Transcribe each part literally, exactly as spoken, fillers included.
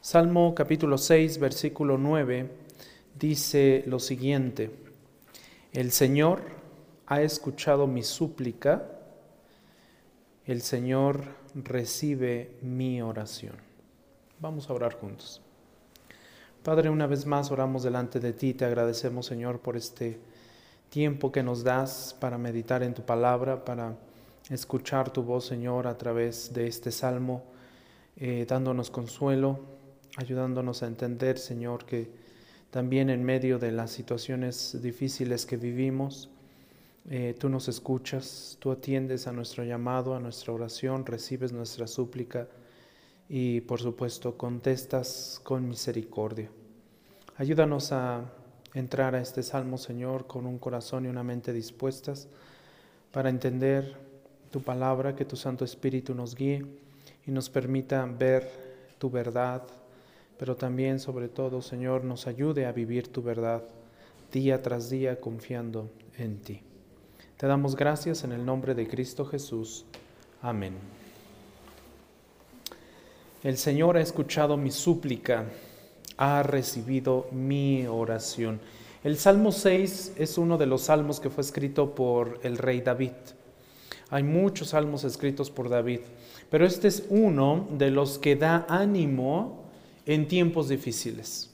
Salmo capítulo seis, versículo nueve, dice lo siguiente: el Señor ha escuchado mi súplica, el Señor recibe mi oración. Vamos a orar juntos. Padre, una vez más oramos delante de ti, te agradecemos, Señor, por este tiempo que nos das para meditar en tu palabra, para escuchar tu voz, Señor, a través de este salmo, eh, dándonos consuelo, ayudándonos a entender, Señor, que también en medio de las situaciones difíciles que vivimos, eh, tú nos escuchas, tú atiendes a nuestro llamado, a nuestra oración, recibes nuestra súplica y, por supuesto, contestas con misericordia. Ayúdanos a entrar a este salmo, Señor, con un corazón y una mente dispuestas para entender tu palabra, que tu Santo Espíritu nos guíe y nos permita ver tu verdad, pero también, sobre todo, Señor, nos ayude a vivir tu verdad día tras día confiando en ti. Te damos gracias en el nombre de Cristo Jesús. Amén. El Señor ha escuchado mi súplica, ha recibido mi oración. El Salmo seis es uno de los salmos que fue escrito por el rey David. Hay muchos salmos escritos por David, pero este es uno de los que da ánimo en tiempos difíciles.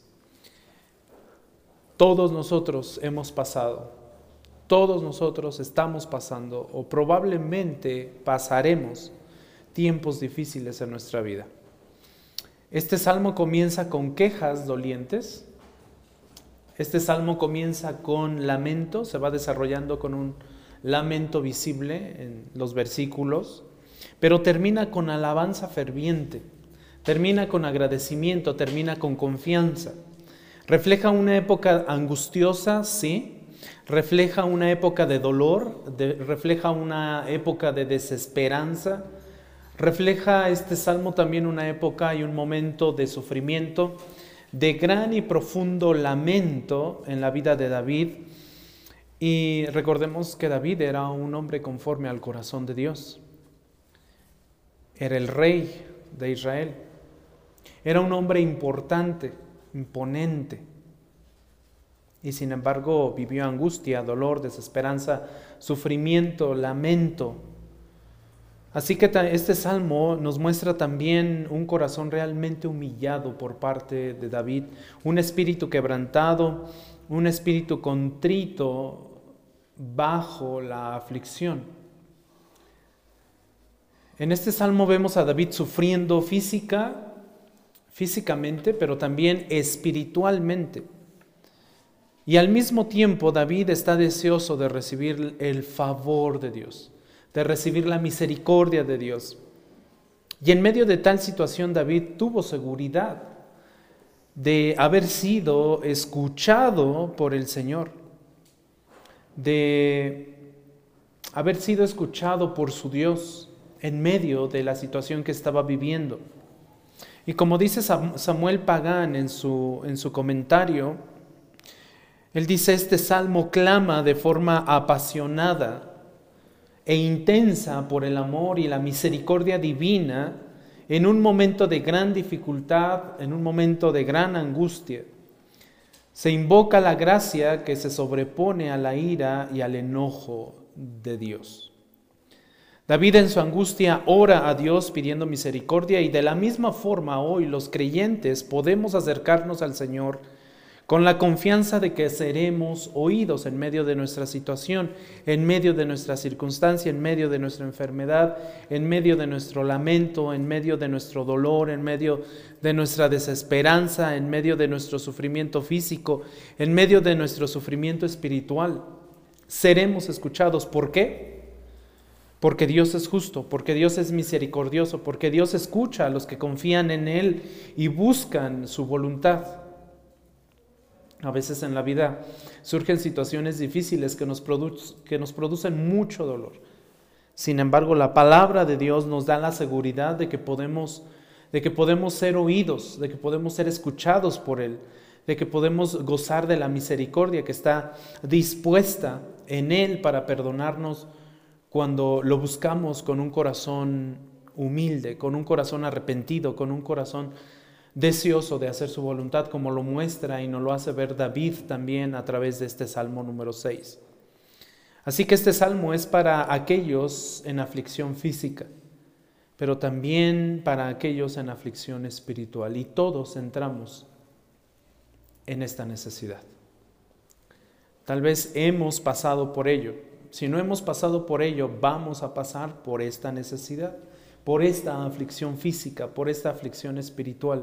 Todos nosotros hemos pasado, todos nosotros estamos pasando o probablemente pasaremos tiempos difíciles en nuestra vida. Este salmo comienza con quejas dolientes, este salmo comienza con lamento, se va desarrollando con un lamento visible en los versículos, pero termina con alabanza ferviente. Termina con agradecimiento, termina con confianza. Refleja una época angustiosa, sí. Refleja una época de dolor, de, refleja una época de desesperanza. Refleja este salmo también una época y un momento de sufrimiento, de gran y profundo lamento en la vida de David. Y recordemos que David era un hombre conforme al corazón de Dios. Era el rey de Israel. Era un hombre importante, imponente, y sin embargo vivió angustia, dolor, desesperanza, sufrimiento, lamento. Así que este salmo nos muestra también un corazón realmente humillado por parte de David, un espíritu quebrantado, un espíritu contrito bajo la aflicción. En este salmo vemos a David sufriendo física, físicamente, pero también espiritualmente. Y al mismo tiempo David está deseoso de recibir el favor de Dios, de recibir la misericordia de Dios. Y en medio de tal situación David tuvo seguridad de haber sido escuchado por el Señor, de haber sido escuchado por su Dios en medio de la situación que estaba viviendo. Y como dice Samuel Pagán en su, en su comentario, él dice: este salmo clama de forma apasionada e intensa por el amor y la misericordia divina en un momento de gran dificultad, en un momento de gran angustia. Se invoca la gracia que se sobrepone a la ira y al enojo de Dios. David en su angustia ora a Dios pidiendo misericordia, y de la misma forma hoy los creyentes podemos acercarnos al Señor con la confianza de que seremos oídos en medio de nuestra situación, en medio de nuestra circunstancia, en medio de nuestra enfermedad, en medio de nuestro lamento, en medio de nuestro dolor, en medio de nuestra desesperanza, en medio de nuestro sufrimiento físico, en medio de nuestro sufrimiento espiritual. Seremos escuchados. ¿Por qué? Porque Dios es justo, porque Dios es misericordioso, porque Dios escucha a los que confían en Él y buscan su voluntad. A veces en la vida surgen situaciones difíciles que nos, produ- que nos producen mucho dolor. Sin embargo, la palabra de Dios nos da la seguridad de que podemos, de que podemos ser oídos, de que podemos ser escuchados por Él, de que podemos gozar de la misericordia que está dispuesta en Él para perdonarnos cuando lo buscamos con un corazón humilde, con un corazón arrepentido, con un corazón deseoso de hacer su voluntad, como lo muestra y nos lo hace ver David también a través de este Salmo número seis. Así que este salmo es para aquellos en aflicción física, pero también para aquellos en aflicción espiritual, y todos entramos en esta necesidad. Tal vez hemos pasado por ello. Si no hemos pasado por ello, vamos a pasar por esta necesidad, por esta aflicción física, por esta aflicción espiritual.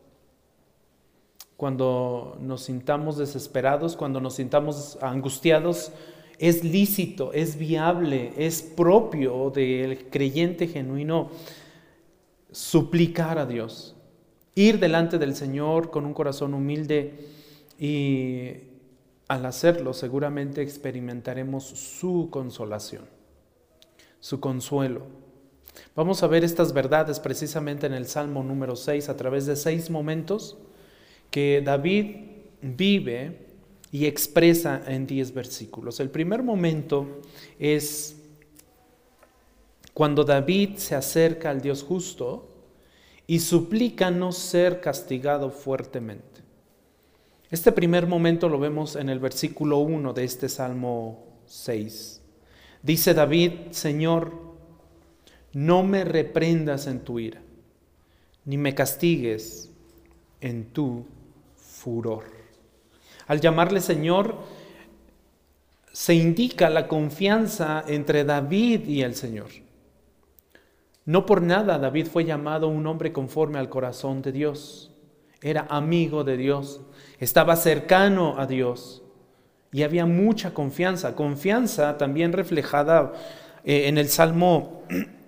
Cuando nos sintamos desesperados, cuando nos sintamos angustiados, es lícito, es viable, es propio del creyente genuino suplicar a Dios, ir delante del Señor con un corazón humilde, y al hacerlo seguramente experimentaremos su consolación, su consuelo. Vamos a ver estas verdades precisamente en el Salmo número seis a través de seis momentos que David vive y expresa en diez versículos. El primer momento es cuando David se acerca al Dios justo y suplica no ser castigado fuertemente. Este primer momento lo vemos en el versículo uno de este Salmo seis. Dice David: Señor, no me reprendas en tu ira, ni me castigues en tu furor. Al llamarle Señor, se indica la confianza entre David y el Señor. No por nada David fue llamado un hombre conforme al corazón de Dios. Era amigo de Dios, estaba cercano a Dios y había mucha confianza. Confianza también reflejada eh, en el Salmo,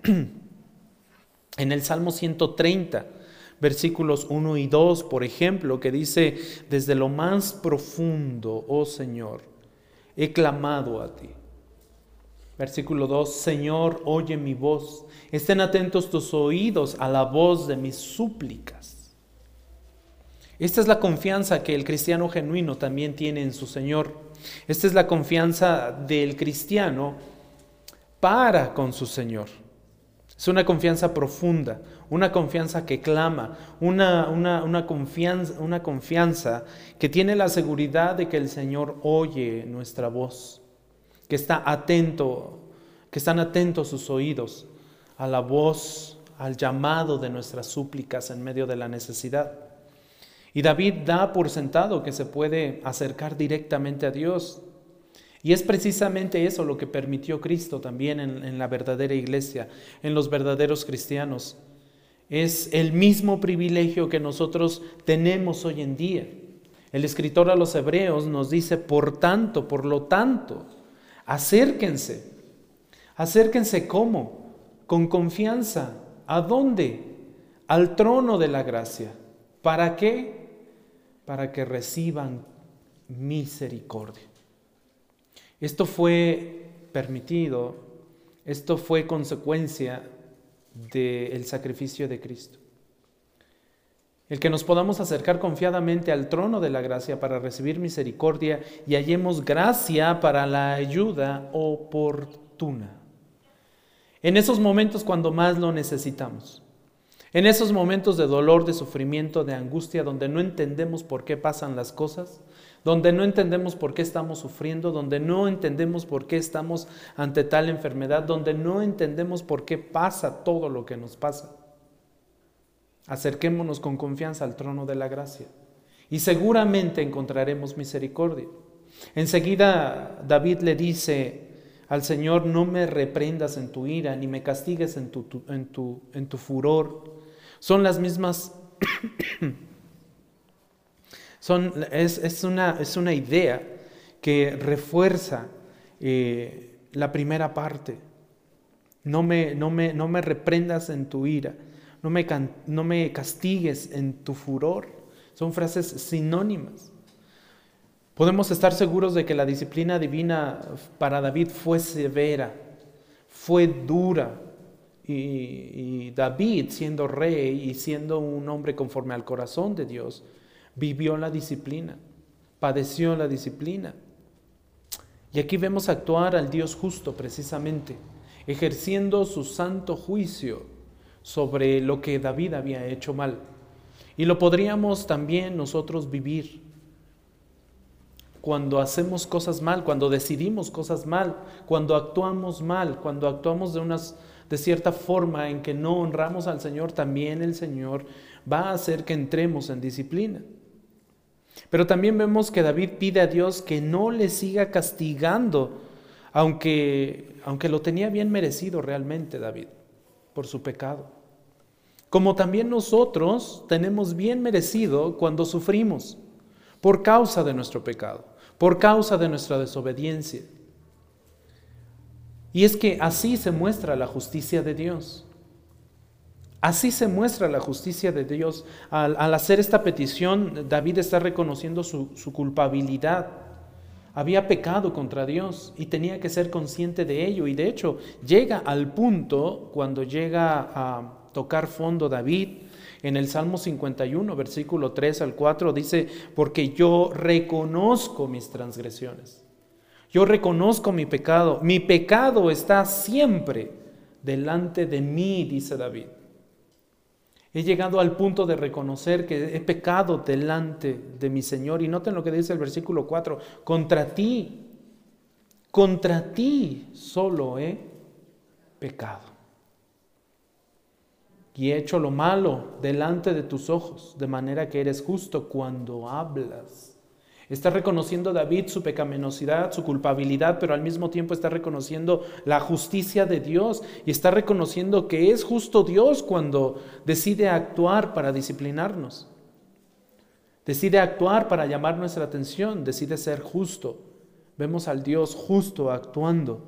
en el Salmo ciento treinta. Versículos uno y dos, por ejemplo, que dice: desde lo más profundo, oh Señor, he clamado a ti. Versículo dos: Señor, oye mi voz, estén atentos tus oídos a la voz de mis súplicas. Esta es la confianza que el cristiano genuino también tiene en su Señor. Esta es la confianza del cristiano para con su Señor. Es una confianza profunda, una confianza que clama, una, una, una, confianza, una confianza que tiene la seguridad de que el Señor oye nuestra voz, que está atento, que están atentos sus oídos a la voz, al llamado de nuestras súplicas en medio de la necesidad. Y David da por sentado que se puede acercar directamente a Dios. Y es precisamente eso lo que permitió Cristo también en, en la verdadera iglesia, en los verdaderos cristianos. Es el mismo privilegio que nosotros tenemos hoy en día. El escritor a los Hebreos nos dice: por tanto, por lo tanto, acérquense. Acérquense ¿cómo? Con confianza. ¿A dónde? Al trono de la gracia. ¿Para qué? Para que reciban misericordia. Esto fue permitido, esto fue consecuencia del sacrificio de Cristo. El que nos podamos acercar confiadamente al trono de la gracia para recibir misericordia y hallemos gracia para la ayuda oportuna. En esos momentos cuando más lo necesitamos. En esos momentos de dolor, de sufrimiento, de angustia, donde no entendemos por qué pasan las cosas, donde no entendemos por qué estamos sufriendo, donde no entendemos por qué estamos ante tal enfermedad, donde no entendemos por qué pasa todo lo que nos pasa. Acerquémonos con confianza al trono de la gracia y seguramente encontraremos misericordia. Enseguida David le dice al Señor: no me reprendas en tu ira, ni me castigues en tu, tu, en tu, en tu furor. Son las mismas... Son, es, es, una, es una idea que refuerza eh, la primera parte. No me, no, me, no me reprendas en tu ira, no me, no me castigues en tu furor. Son frases sinónimas. Podemos estar seguros de que la disciplina divina para David fue severa, fue dura. Y, y David, siendo rey y siendo un hombre conforme al corazón de Dios, vivió la disciplina, padeció la disciplina. Y aquí vemos actuar al Dios justo precisamente, ejerciendo su santo juicio sobre lo que David había hecho mal. Y lo podríamos también nosotros vivir cuando hacemos cosas mal, cuando decidimos cosas mal, cuando actuamos mal, cuando actuamos de, unas, de cierta forma en que no honramos al Señor, también el Señor va a hacer que entremos en disciplina. Pero también vemos que David pide a Dios que no le siga castigando, aunque, aunque lo tenía bien merecido realmente David, por su pecado. Como también nosotros tenemos bien merecido cuando sufrimos por causa de nuestro pecado, por causa de nuestra desobediencia. Y es que así se muestra la justicia de Dios. Así se muestra la justicia de Dios. Al, al hacer esta petición, David está reconociendo su, su culpabilidad. Había pecado contra Dios y tenía que ser consciente de ello. Y de hecho, llega al punto, cuando llega a tocar fondo David, en el Salmo cincuenta y uno, versículo tres al cuatro, dice: porque yo reconozco mis transgresiones. Yo reconozco mi pecado. Mi pecado está siempre delante de mí, dice David. He llegado al punto de reconocer que he pecado delante de mi Señor. Y noten lo que dice el versículo cuatro: contra ti, contra ti solo he pecado. Y he hecho lo malo delante de tus ojos, de manera que eres justo cuando hablas. Está reconociendo David su pecaminosidad, su culpabilidad, pero al mismo tiempo está reconociendo la justicia de Dios y está reconociendo que es justo Dios cuando decide actuar para disciplinarnos. Decide actuar para llamar nuestra atención, decide ser justo. Vemos al Dios justo actuando.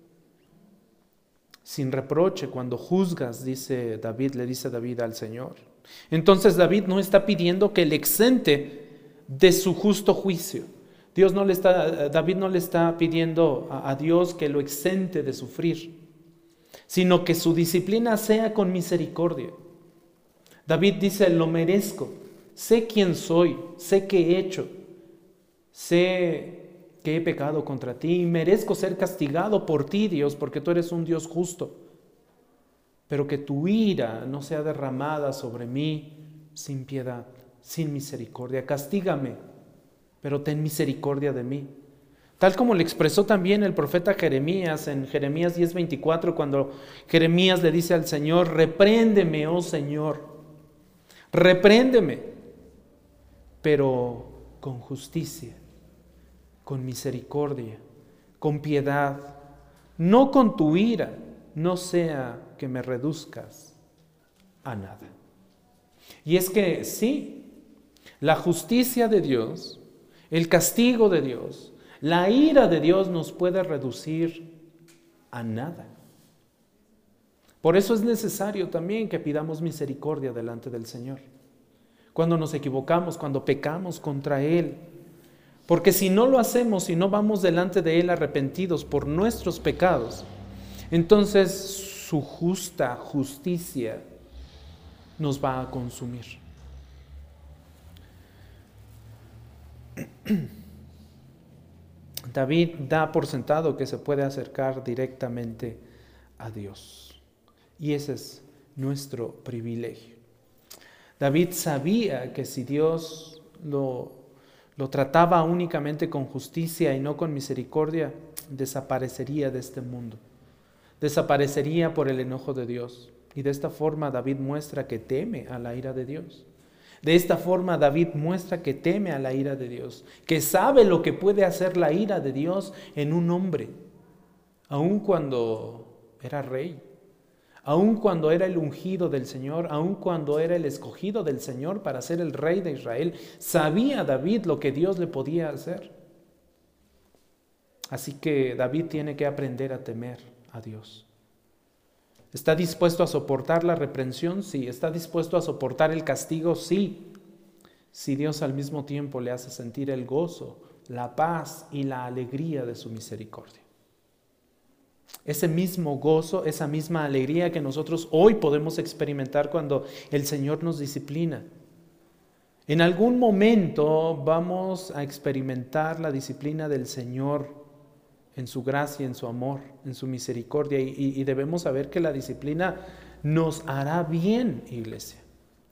Sin reproche cuando juzgas, dice David, le dice David al Señor. Entonces David no está pidiendo que le exente de su justo juicio. Dios no le está, David no le está pidiendo a, a Dios que lo exente de sufrir, sino que su disciplina sea con misericordia. David dice: lo merezco, sé quién soy, sé qué he hecho, sé que he pecado contra ti y merezco ser castigado por ti, Dios, porque tú eres un Dios justo. Pero que tu ira no sea derramada sobre mí sin piedad, sin misericordia. Castígame, pero ten misericordia de mí. Tal como le expresó también el profeta Jeremías en Jeremías diez veinticuatro, cuando Jeremías le dice al Señor: repréndeme, oh Señor, repréndeme, pero con justicia, con misericordia, con piedad, no con tu ira, no sea que me reduzcas a nada. Y es que sí, la justicia de Dios, el castigo de Dios, la ira de Dios nos puede reducir a nada. Por eso es necesario también que pidamos misericordia delante del Señor. Cuando nos equivocamos, cuando pecamos contra Él. Porque si no lo hacemos, si no vamos delante de Él arrepentidos por nuestros pecados, entonces su justa justicia nos va a consumir. David da por sentado que se puede acercar directamente a Dios. Y ese es nuestro privilegio. David sabía que si Dios lo lo trataba únicamente con justicia y no con misericordia, desaparecería de este mundo, desaparecería por el enojo de Dios. Y de esta forma David muestra que teme a la ira de Dios. De esta forma David muestra que teme a la ira de Dios, que sabe lo que puede hacer la ira de Dios en un hombre, aun cuando era rey, aun cuando era el ungido del Señor, aun cuando era el escogido del Señor para ser el rey de Israel. Sabía David lo que Dios le podía hacer. Así que David tiene que aprender a temer a Dios. ¿Está dispuesto a soportar la reprensión? Sí. ¿Está dispuesto a soportar el castigo? Sí. Si Dios al mismo tiempo le hace sentir el gozo, la paz y la alegría de su misericordia. Ese mismo gozo, esa misma alegría que nosotros hoy podemos experimentar cuando el Señor nos disciplina. En algún momento vamos a experimentar la disciplina del Señor en su gracia, en su amor, en su misericordia, y, y, y debemos saber que la disciplina nos hará bien, iglesia.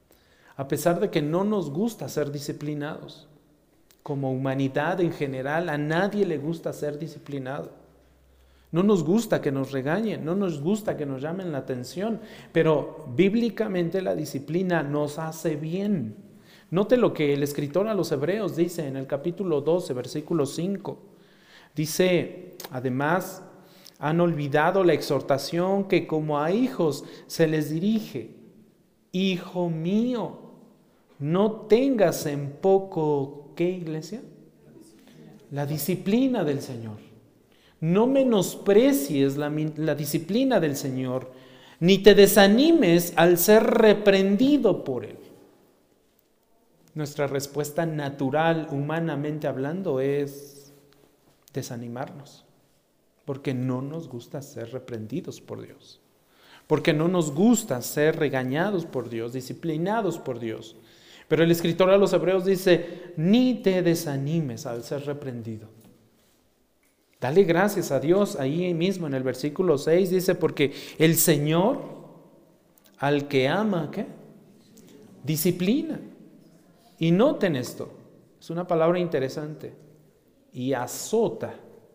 A pesar de que no nos gusta ser disciplinados. Como humanidad en general, a nadie le gusta ser disciplinado. No nos gusta que nos regañen, no nos gusta que nos llamen la atención, pero bíblicamente la disciplina nos hace bien. Note lo que el escritor a los Hebreos dice en el capítulo doce, versículo cinco. Dice, además, han olvidado la exhortación que como a hijos se les dirige. Hijo mío, no tengas en poco, ¿qué, iglesia? La disciplina del Señor. No menosprecies la, la disciplina del Señor, ni te desanimes al ser reprendido por Él. Nuestra respuesta natural, humanamente hablando, es desanimarnos, porque no nos gusta ser reprendidos por Dios, porque no nos gusta ser regañados por Dios, disciplinados por Dios. Pero el escritor a los Hebreos dice, ni te desanimes al ser reprendido. Dale gracias a Dios. Ahí mismo en el versículo seis dice, porque el Señor al que ama, ¿qué? Disciplina. Y noten esto, es una palabra interesante. Y azota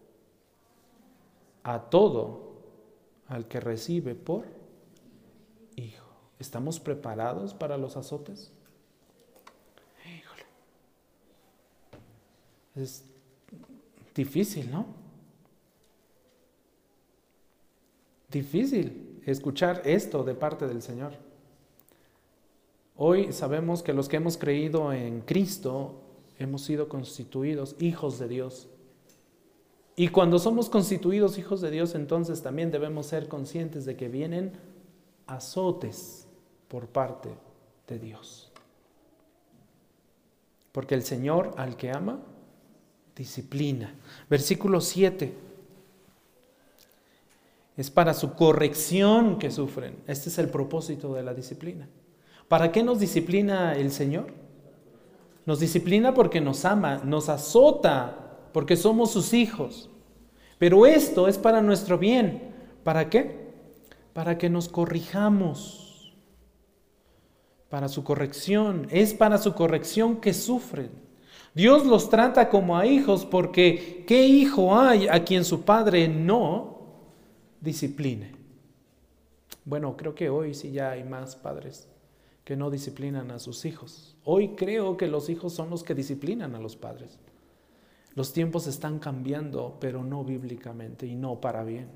a todo al que recibe por hijo. ¿Estamos preparados para los azotes? Híjole. Es difícil, ¿no? Difícil escuchar esto de parte del Señor. Hoy sabemos que los que hemos creído en Cristo hemos sido constituidos hijos de Dios. Y cuando somos constituidos hijos de Dios, entonces también debemos ser conscientes de que vienen azotes por parte de Dios. Porque el Señor al que ama, disciplina. Versículo siete. Es para su corrección que sufren. Este es el propósito de la disciplina. ¿Para qué nos disciplina el Señor? Nos disciplina porque nos ama, nos azota porque somos sus hijos. Pero esto es para nuestro bien. ¿Para qué? Para que nos corrijamos. Para su corrección. Es para su corrección que sufren. Dios los trata como a hijos porque ¿qué hijo hay a quien su padre no discipline? Bueno, creo que hoy sí ya hay más padres que no disciplinan a sus hijos. Hoy creo que los hijos son los que disciplinan a los padres. Los tiempos están cambiando, pero no bíblicamente y no para bien.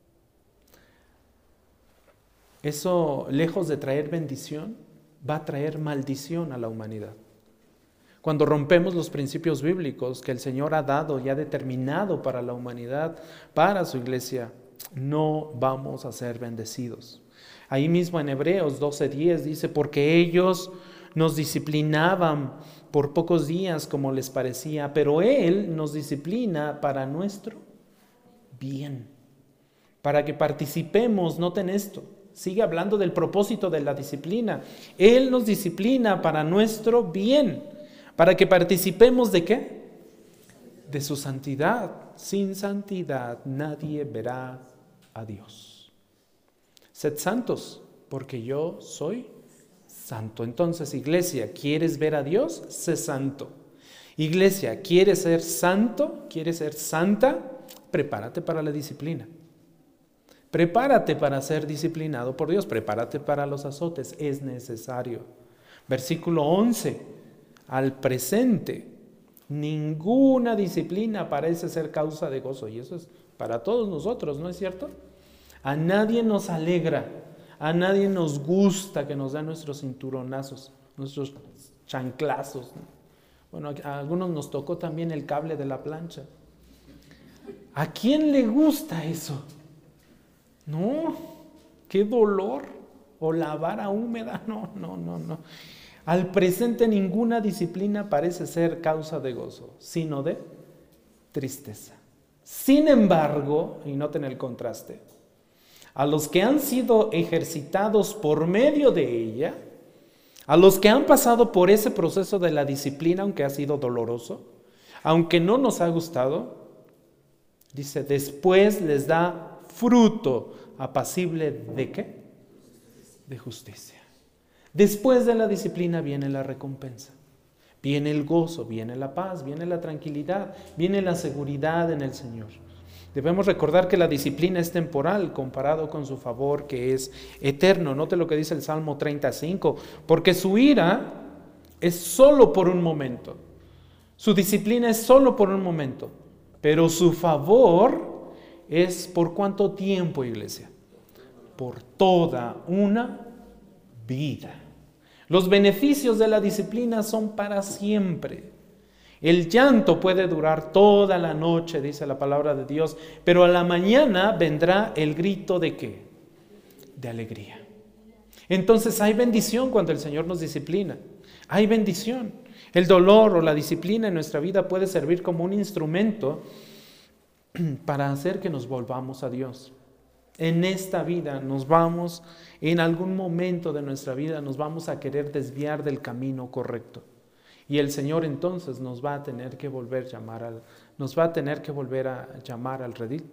Eso, lejos de traer bendición, va a traer maldición a la humanidad. Cuando rompemos los principios bíblicos que el Señor ha dado y ha determinado para la humanidad, para su iglesia, no vamos a ser bendecidos. Ahí mismo en Hebreos doce diez dice, porque ellos nos disciplinaban por pocos días como les parecía, pero Él nos disciplina para nuestro bien, para que participemos. Noten esto, sigue hablando del propósito de la disciplina. Él nos disciplina para nuestro bien, para que participemos ¿de qué? De su santidad. Sin santidad nadie verá a Dios. Sed santos, porque yo soy santo. Entonces, iglesia, ¿quieres ver a Dios? Sé santo. Iglesia, ¿quieres ser santo? ¿Quieres ser santa? Prepárate para la disciplina. Prepárate para ser disciplinado por Dios. Prepárate para los azotes. Es necesario. Versículo once. Al presente, ninguna disciplina parece ser causa de gozo. Y eso es para todos nosotros, ¿no es cierto? A nadie nos alegra, a nadie nos gusta que nos den nuestros cinturonazos, nuestros chanclazos. Bueno, a algunos nos tocó también el cable de la plancha. ¿A quién le gusta eso? No, qué dolor. O la vara húmeda, no, no, no, no. Al presente ninguna disciplina parece ser causa de gozo, sino de tristeza. Sin embargo, y noten el contraste, a los que han sido ejercitados por medio de ella, a los que han pasado por ese proceso de la disciplina, aunque ha sido doloroso, aunque no nos ha gustado, dice, después les da fruto apacible ¿de qué? De justicia. Después de la disciplina viene la recompensa. Viene el gozo, viene la paz, viene la tranquilidad, viene la seguridad en el Señor. Debemos recordar que la disciplina es temporal comparado con su favor que es eterno. Note lo que dice el Salmo treinta y cinco, porque su ira es solo por un momento. Su disciplina es solo por un momento, pero su favor es ¿por cuánto tiempo, iglesia? Por toda una vida. Los beneficios de la disciplina son para siempre. El llanto puede durar toda la noche, dice la palabra de Dios, pero a la mañana vendrá el grito ¿de qué? De alegría. Entonces hay bendición cuando el Señor nos disciplina. Hay bendición. El dolor o la disciplina en nuestra vida puede servir como un instrumento para hacer que nos volvamos a Dios. En esta vida nos vamos, en algún momento de nuestra vida nos vamos a querer desviar del camino correcto. Y el Señor entonces nos va a tener que volver a llamar al, nos va a tener que volver a llamar al redil.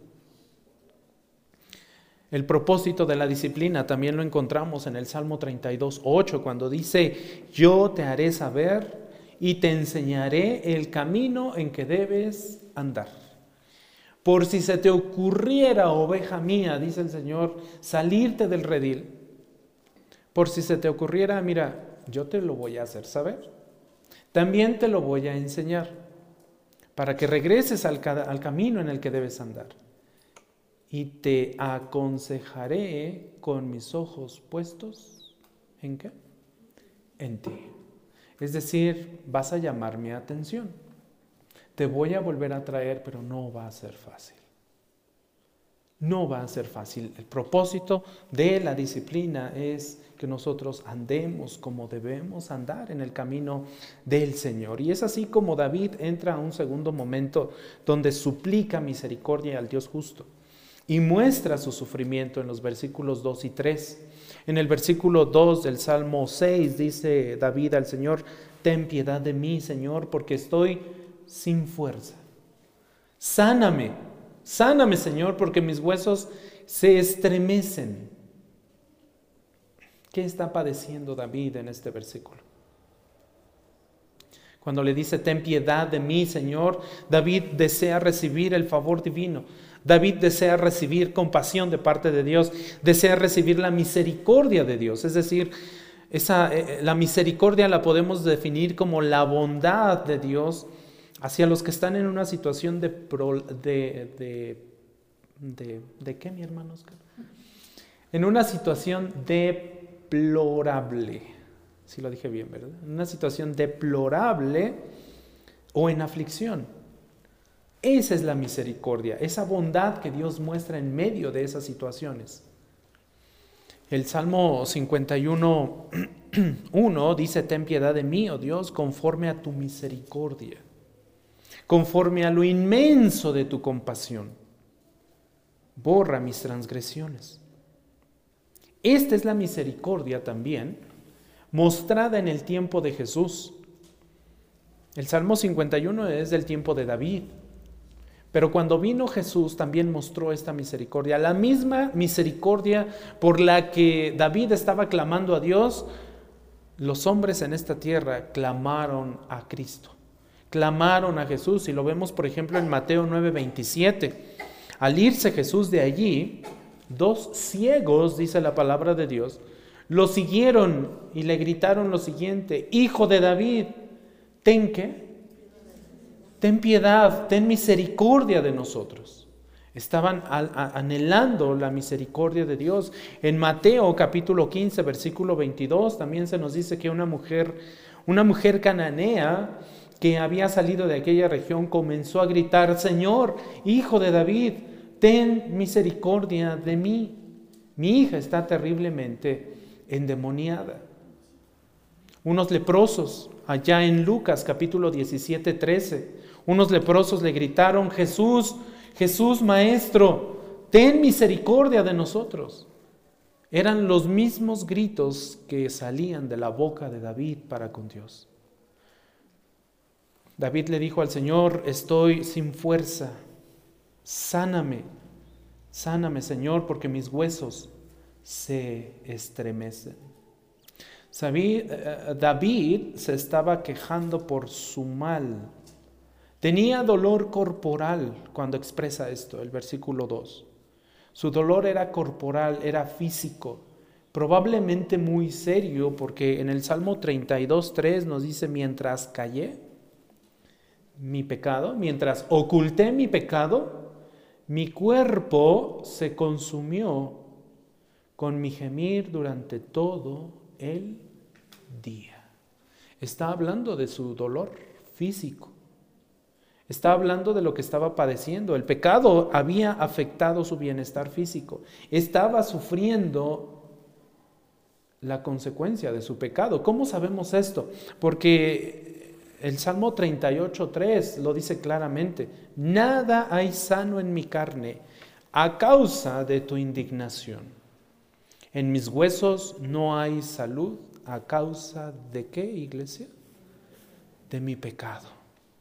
El propósito de la disciplina también lo encontramos en el Salmo treinta y dos, ocho, cuando dice: yo te haré saber y te enseñaré el camino en que debes andar. Por si se te ocurriera, oveja mía, dice el Señor, salirte del redil, por si se te ocurriera, mira, yo te lo voy a hacer saber. También te lo voy a enseñar para que regreses al, al camino en el que debes andar. Y te aconsejaré con mis ojos puestos, ¿en qué? En ti. Es decir, vas a llamar mi atención. Te voy a volver a traer, pero no va a ser fácil. No va a ser fácil. El propósito de la disciplina es que nosotros andemos como debemos andar en el camino del Señor. Y es así como David entra a un segundo momento donde suplica misericordia al Dios justo y muestra su sufrimiento en los versículos dos y tres. En el versículo dos del Salmo seis dice David al Señor: ten piedad de mí, Señor, porque estoy sin fuerza. Sáname, sáname, Señor, porque mis huesos se estremecen. ¿Qué está padeciendo David en este versículo? Cuando le dice: ten piedad de mí, Señor, David desea recibir el favor divino. David desea recibir compasión de parte de Dios, desea recibir la misericordia de Dios. Es decir, esa, eh, la misericordia la podemos definir como la bondad de Dios hacia los que están en una situación de, pro, de, de, de, ¿de qué, mi hermano Oscar? En una situación deplorable. Sí lo dije bien, ¿verdad? En una situación deplorable o en aflicción. Esa es la misericordia, esa bondad que Dios muestra en medio de esas situaciones. El Salmo cincuenta y uno, uno dice: ten piedad de mí, oh Dios, conforme a tu misericordia, conforme a lo inmenso de tu compasión. Borra mis transgresiones. Esta es la misericordia también mostrada en el tiempo de Jesús. El Salmo cincuenta y uno es del tiempo de David. Pero cuando vino Jesús también mostró esta misericordia. La misma misericordia por la que David estaba clamando a Dios, los hombres en esta tierra clamaron a Cristo. Clamaron a Jesús, y lo vemos por ejemplo en Mateo nueve veintisiete. Al irse Jesús de allí, dos ciegos, dice la palabra de Dios, lo siguieron y le gritaron lo siguiente: Hijo de David, ten ¿qué? Ten piedad, ten misericordia de nosotros. Estaban anhelando la misericordia de Dios. En Mateo capítulo quince, versículo veintidós, también se nos dice que una mujer, una mujer cananea que había salido de aquella región comenzó a gritar: Señor, Hijo de David, ten misericordia de mí. Mi hija está terriblemente endemoniada. Unos leprosos, allá en Lucas capítulo diecisiete, trece, unos leprosos le gritaron: Jesús, Jesús Maestro, ten misericordia de nosotros. Eran los mismos gritos que salían de la boca de David para con Dios. David le dijo al Señor: estoy sin fuerza, sáname, sáname, Señor, porque mis huesos se estremecen. David se estaba quejando por su mal. Tenía dolor corporal cuando expresa esto, el versículo dos. Su dolor era corporal, era físico, probablemente muy serio, porque en el Salmo treinta y dos, tres nos dice: mientras callé mi pecado, mientras oculté mi pecado, mi cuerpo se consumió con mi gemir durante todo el día. Está hablando de su dolor físico. Está hablando de lo que estaba padeciendo. El pecado había afectado su bienestar físico. Estaba sufriendo la consecuencia de su pecado. ¿Cómo sabemos esto? Porque el Salmo treinta y ocho, tres lo dice claramente: nada hay sano en mi carne a causa de tu indignación. En mis huesos no hay salud a causa de ¿qué, iglesia? De mi pecado.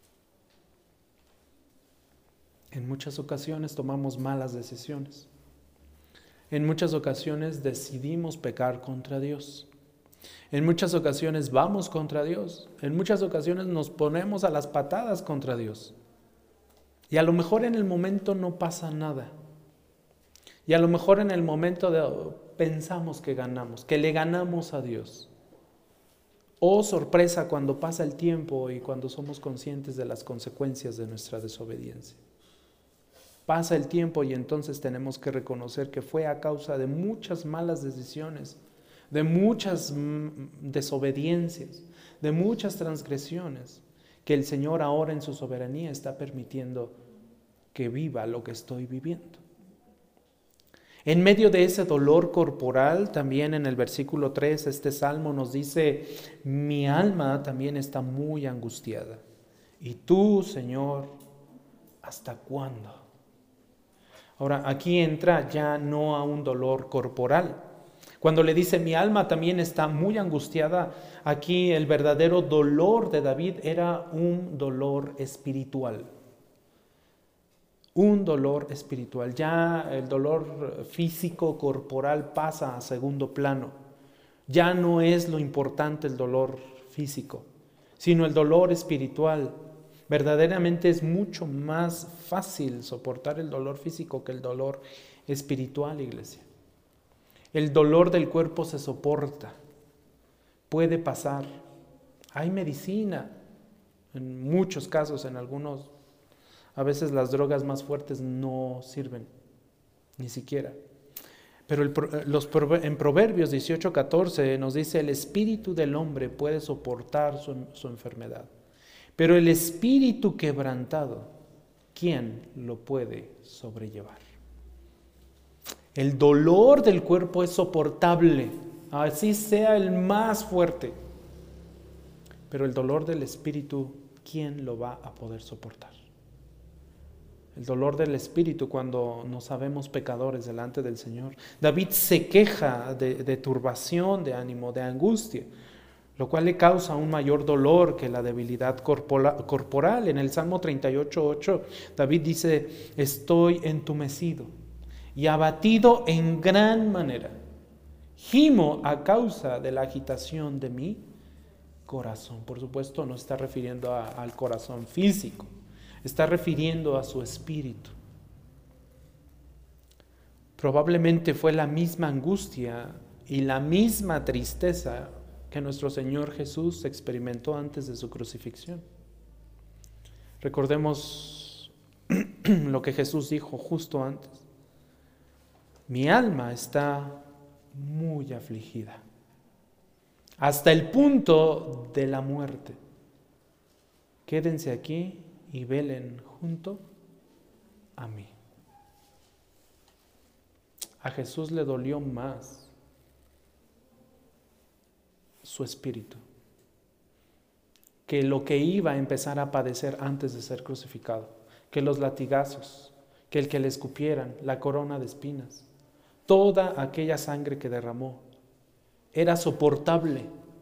En muchas ocasiones tomamos malas decisiones. En muchas ocasiones decidimos pecar contra Dios. En muchas ocasiones vamos contra Dios. En muchas ocasiones nos ponemos a las patadas contra Dios. Y a lo mejor en el momento no pasa nada. Y a lo mejor en el momento de, pensamos que ganamos, que le ganamos a Dios. Oh, sorpresa cuando pasa el tiempo y cuando somos conscientes de las consecuencias de nuestra desobediencia. Pasa el tiempo y entonces tenemos que reconocer que fue a causa de muchas malas decisiones, de muchas desobediencias, de muchas transgresiones, que el Señor ahora en su soberanía está permitiendo que viva lo que estoy viviendo. En medio de ese dolor corporal, también en el versículo tres, este salmo nos dice: mi alma también está muy angustiada. Y tú, Señor, ¿hasta cuándo? Ahora, aquí entra ya no a un dolor corporal. Cuando le dice mi alma también está muy angustiada, aquí el verdadero dolor de David era un dolor espiritual. Un dolor espiritual. Ya el dolor físico, corporal pasa a segundo plano. Ya no es lo importante el dolor físico, sino el dolor espiritual. Verdaderamente es mucho más fácil soportar el dolor físico que el dolor espiritual, iglesia. El dolor del cuerpo se soporta, puede pasar. Hay medicina, en muchos casos, en algunos, a veces las drogas más fuertes no sirven, ni siquiera. Pero el, los, en Proverbios dieciocho, catorce nos dice: el espíritu del hombre puede soportar su, su enfermedad. Pero el espíritu quebrantado, ¿quién lo puede sobrellevar? El dolor del cuerpo es soportable, así sea el más fuerte. Pero el dolor del espíritu, ¿quién lo va a poder soportar? El dolor del espíritu cuando nos sabemos pecadores delante del Señor. David se queja de, de turbación, de ánimo, de angustia, lo cual le causa un mayor dolor que la debilidad corporal. En el Salmo treinta y ocho, ocho, David dice: estoy entumecido y abatido en gran manera. Gimo a causa de la agitación de mi corazón. Por supuesto, no está refiriendo a, al corazón físico, está refiriendo a su espíritu. Probablemente fue la misma angustia y la misma tristeza que nuestro Señor Jesús experimentó antes de su crucifixión. Recordemos lo que Jesús dijo justo antes: mi alma está muy afligida, hasta el punto de la muerte. Quédense aquí y velen junto a mí. A Jesús le dolió más su espíritu que lo que iba a empezar a padecer antes de ser crucificado, que los latigazos, que el que le escupieran, la corona de espinas, toda aquella sangre que derramó era soportable.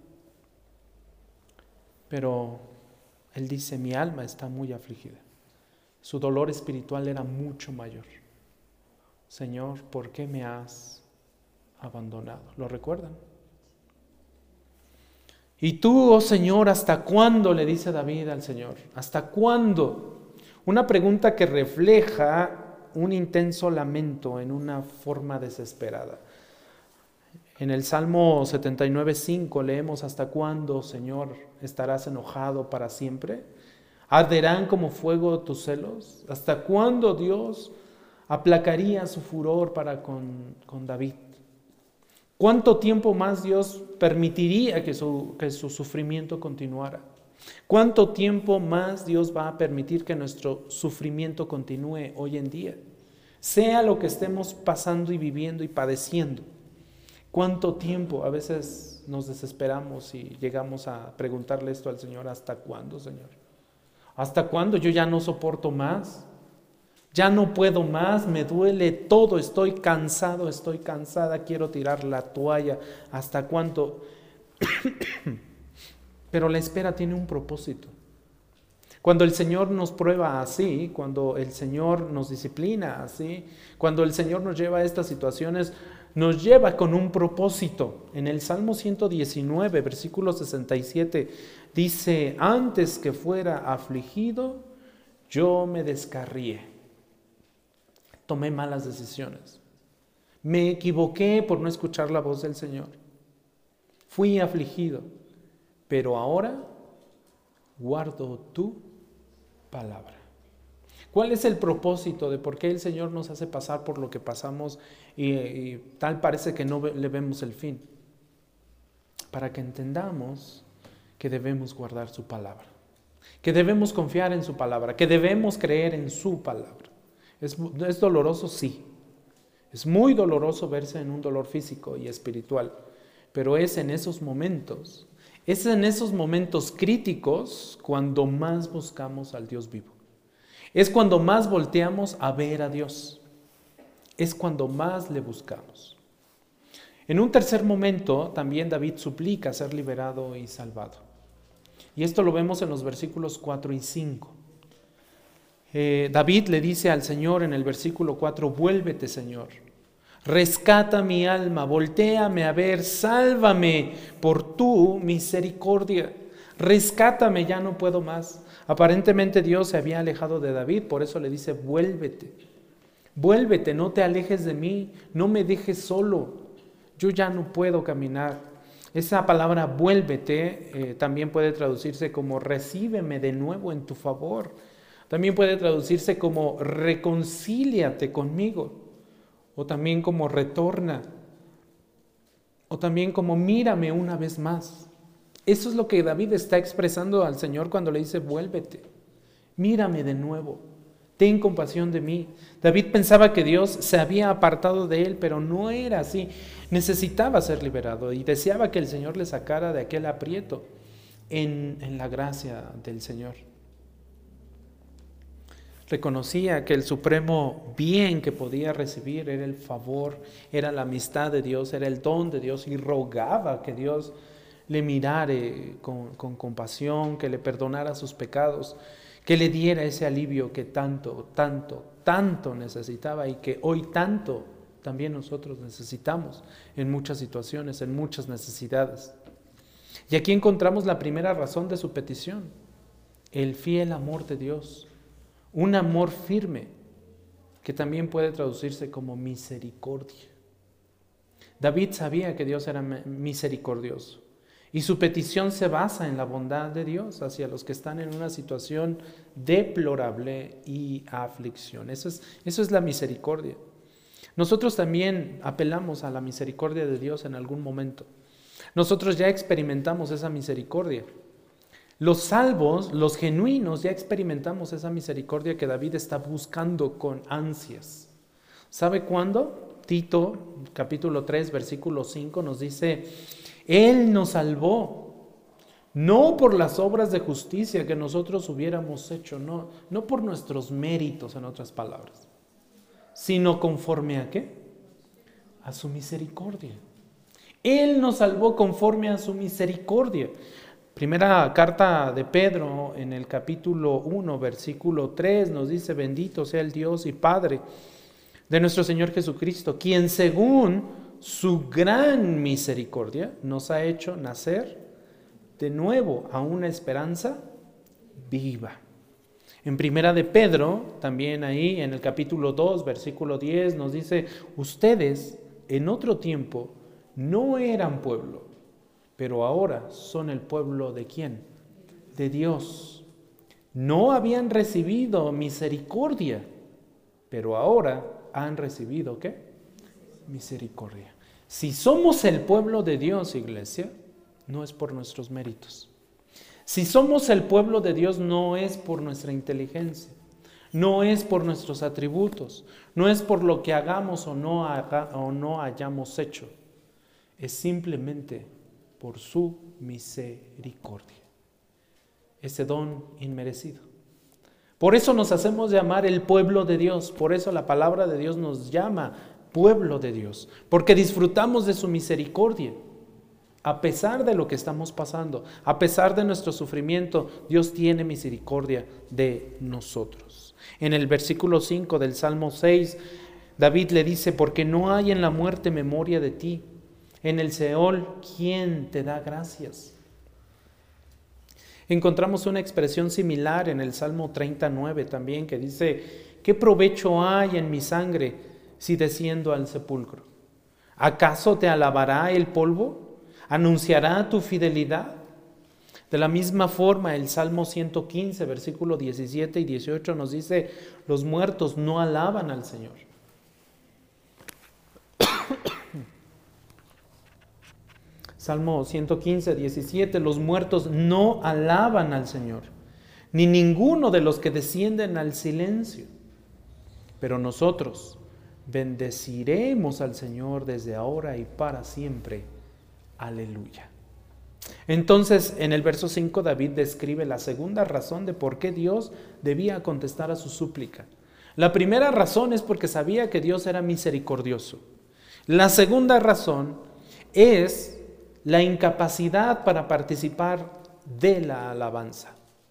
Pero él dice: mi alma está muy afligida. Su dolor espiritual era mucho mayor. Señor, ¿por qué me has abandonado? ¿Lo recuerdan? Y tú, oh Señor, ¿hasta cuándo? Le dice David al Señor. ¿Hasta cuándo? Una pregunta que refleja un intenso lamento en una forma desesperada. En el Salmo setenta y nueve, cinco leemos: ¿hasta cuándo, Señor, estarás enojado para siempre? ¿Arderán como fuego tus celos? ¿Hasta cuándo Dios aplacaría su furor para con, con David? ¿Cuánto tiempo más Dios permitiría que su, que su sufrimiento continuara? ¿Cuánto tiempo más Dios va a permitir que nuestro sufrimiento continúe hoy en día? Sea lo que estemos pasando y viviendo y padeciendo. ¿Cuánto tiempo? A veces nos desesperamos y llegamos a preguntarle esto al Señor: ¿hasta cuándo, Señor? ¿Hasta cuándo? Yo ya no soporto más. Ya no puedo más, me duele todo, estoy cansado, estoy cansada, quiero tirar la toalla. ¿Hasta cuánto? Pero la espera tiene un propósito. Cuando el Señor nos prueba así, cuando el Señor nos disciplina así, cuando el Señor nos lleva a estas situaciones, nos lleva con un propósito. En el Salmo ciento diecinueve, versículo sesenta y siete, dice: antes que fuera afligido, yo me descarrié. Tomé malas decisiones. Me equivoqué por no escuchar la voz del Señor. Fui afligido, pero ahora guardo tu palabra. ¿Cuál es el propósito de por qué el Señor nos hace pasar por lo que pasamos y, y tal parece que no le vemos el fin? Para que entendamos que debemos guardar su palabra, que debemos confiar en su palabra, que debemos creer en su palabra. ¿Es, es doloroso? Sí. Es muy doloroso verse en un dolor físico y espiritual, pero es en esos momentos, es en esos momentos críticos cuando más buscamos al Dios vivo. Es cuando más volteamos a ver a Dios. Es cuando más le buscamos. En un tercer momento, también David suplica ser liberado y salvado. Y esto lo vemos en los versículos cuatro y cinco. Eh, David le dice al Señor en el versículo cuatro: vuélvete, Señor, rescata mi alma, voltéame a ver, sálvame por tu misericordia, rescátame, ya no puedo más. Aparentemente Dios se había alejado de David, por eso le dice: vuélvete, vuélvete, no te alejes de mí, no me dejes solo, yo ya no puedo caminar. Esa palabra vuélvete eh, también puede traducirse como recíbeme de nuevo en tu favor. También puede traducirse como reconcíliate conmigo, o también como retorna, o también como mírame una vez más. Eso es lo que David está expresando al Señor cuando le dice: vuélvete, mírame de nuevo, ten compasión de mí. David pensaba que Dios se había apartado de él, pero no era así. Necesitaba ser liberado y deseaba que el Señor le sacara de aquel aprieto en, en la gracia del Señor. Reconocía que el supremo bien que podía recibir era el favor, era la amistad de Dios, era el don de Dios, y rogaba que Dios le mirare con, con compasión, que le perdonara sus pecados, que le diera ese alivio que tanto, tanto, tanto necesitaba y que hoy tanto también nosotros necesitamos en muchas situaciones, en muchas necesidades. Y aquí encontramos la primera razón de su petición: el fiel amor de Dios. Un amor firme que también puede traducirse como misericordia. David sabía que Dios era misericordioso y su petición se basa en la bondad de Dios hacia los que están en una situación deplorable y aflicción. Eso es, eso es la misericordia. Nosotros también apelamos a la misericordia de Dios en algún momento. Nosotros ya experimentamos esa misericordia. Los salvos, los genuinos, ya experimentamos esa misericordia que David está buscando con ansias. ¿Sabe cuándo? Tito, capítulo tres, versículo cinco, nos dice: Él nos salvó, no por las obras de justicia que nosotros hubiéramos hecho, no, no por nuestros méritos, en otras palabras, sino conforme a ¿qué? A su misericordia. Él nos salvó conforme a su misericordia. Primera carta de Pedro, en el capítulo uno, versículo tres, nos dice: bendito sea el Dios y Padre de nuestro Señor Jesucristo, quien según su gran misericordia nos ha hecho nacer de nuevo a una esperanza viva. En Primera de Pedro, también ahí en el capítulo dos, versículo diez, nos dice: ustedes en otro tiempo no eran pueblo, pero ahora son el pueblo ¿de quién? De Dios. No habían recibido misericordia, pero ahora han recibido ¿qué? Misericordia. Si somos el pueblo de Dios, iglesia, no es por nuestros méritos. Si somos el pueblo de Dios, no es por nuestra inteligencia, no es por nuestros atributos, no es por lo que hagamos o no, haga, o no hayamos hecho. Es simplemente por su misericordia, ese don inmerecido. Por eso nos hacemos llamar el pueblo de Dios, por eso la palabra de Dios nos llama pueblo de Dios, porque disfrutamos de su misericordia. A pesar de lo que estamos pasando, a pesar de nuestro sufrimiento, Dios tiene misericordia de nosotros. En el versículo cinco del Salmo seis, David le dice: porque no hay en la muerte memoria de ti, en el Seol, ¿quién te da gracias? Encontramos una expresión similar en el Salmo treinta y nueve también, que dice: ¿qué provecho hay en mi sangre si desciendo al sepulcro? ¿Acaso te alabará el polvo? ¿Anunciará tu fidelidad? De la misma forma, el Salmo ciento quince, versículos diecisiete y dieciocho nos dice: los muertos no alaban al Señor. Salmo ciento quince, diecisiete, los muertos no alaban al Señor, ni ninguno de los que descienden al silencio. Pero nosotros bendeciremos al Señor desde ahora y para siempre. Aleluya. Entonces, en el verso cinco, David describe la segunda razón de por qué Dios debía contestar a su súplica. La primera razón es porque sabía que Dios era misericordioso. La segunda razón es la incapacidad para participar de la alabanza.